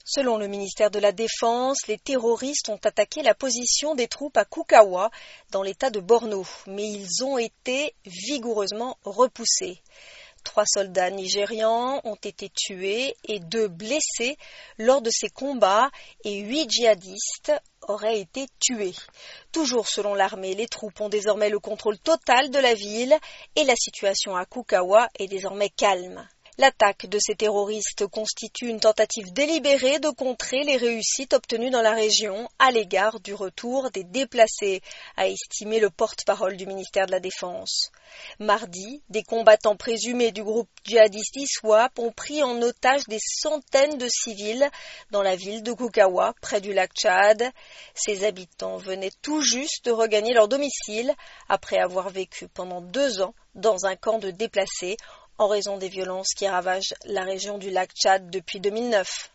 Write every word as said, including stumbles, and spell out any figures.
Selon le ministère de la Défense, les terroristes ont attaqué la position des troupes à Kukawa, dans l'état de Borno, mais ils ont été vigoureusement repoussés. Trois soldats nigérians ont été tués et deux blessés lors de ces combats et huit djihadistes auraient été tués. Toujours selon l'armée, les troupes ont désormais le contrôle total de la ville et la situation à Kukawa est désormais calme. L'attaque de ces terroristes constitue une tentative délibérée de contrer les réussites obtenues dans la région à l'égard du retour des déplacés, a estimé le porte-parole du ministère de la Défense. Mardi, des combattants présumés du groupe djihadiste ISWAP ont pris en otage des centaines de civils dans la ville de Kukawa, près du lac Tchad. Ces habitants venaient tout juste de regagner leur domicile après avoir vécu pendant deux ans dans un camp de déplacés en raison des violences qui ravagent la région du lac Tchad depuis deux mille neuf.